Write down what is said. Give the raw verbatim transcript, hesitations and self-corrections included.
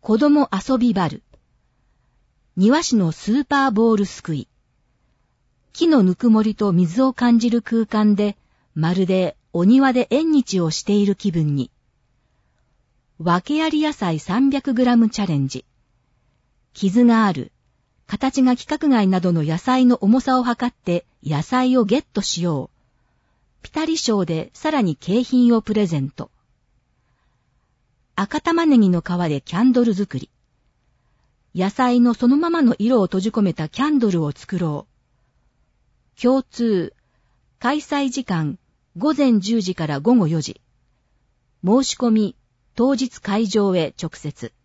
子供遊びバル。庭師のスーパーボールすくい。木のぬくもりと水を感じる空間で、まるでお庭で縁日をしている気分に。訳あり野菜 さんびゃくグラム チャレンジ。傷がある、形が規格外などの野菜の重さを測って野菜をゲットしよう。ピタリ賞でさらに景品をプレゼント。赤玉ねぎの皮でキャンドル作り。野菜のそのままの色を閉じ込めたキャンドルを作ろう。共通、開催時間ごぜんじゅうじからごごよじ。申し込み、当日会場へ直接。